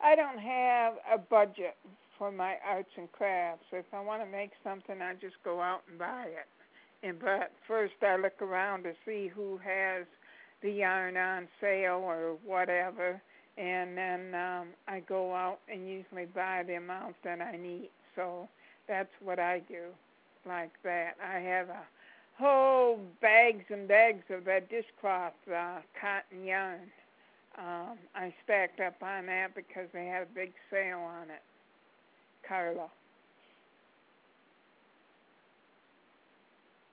I don't have a budget for my arts and crafts. If I want to make something, I just go out and buy it. But first, I look around to see who has the yarn on sale or whatever, and then I go out and usually buy the amount that I need. So that's what I do, like that. I have a whole bags and bags of that dishcloth cotton yarn. I stacked up on that because they had a big sale on it. Carla.